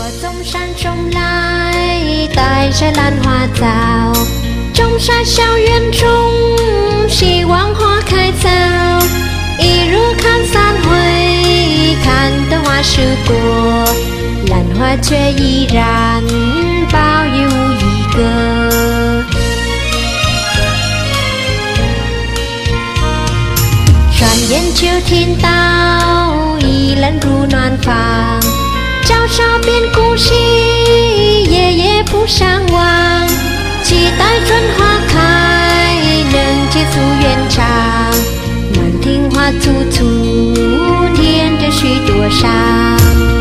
从山中来，带着兰花草，种下校园中，希望花开早。一路看散会，看得花树多，兰花却依然保有一个。转眼秋天到，已冷入暖房。朝朝变故稀，夜夜不相忘。期待春花开，能结束愿长。满庭花簇簇，添着许多伤。